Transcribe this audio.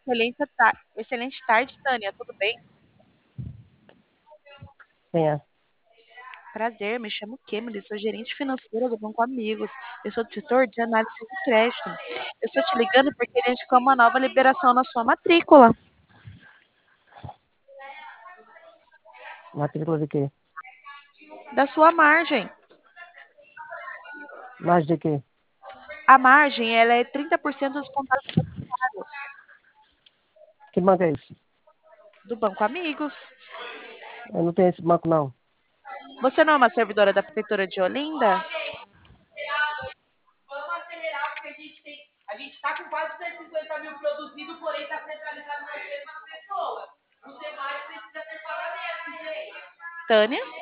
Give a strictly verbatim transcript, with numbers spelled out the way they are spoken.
Excelente, ta... Excelente tarde, Tânia. Tudo bem? Quem é? Prazer, me chamo Kemily, sou gerente financeira do Banco Amigos. Eu sou do setor de análise de crédito. Eu estou te ligando porque a gente tem uma nova liberação na sua matrícula. Matrícula de quê? Da sua margem. Mais de quê? A margem, ela é trinta por cento descontada Que banco é esse? do Banco Amigos. Eu não tenho esse banco, não. Você não é uma servidora da Prefeitura de Olinda? Vamos acelerar, porque a gente tem. A gente está com quase duzentos e cinquenta mil produzido, porém está centralizado nas mesmas pessoas. Os demais precisam ter pagamento, gente. Tânia?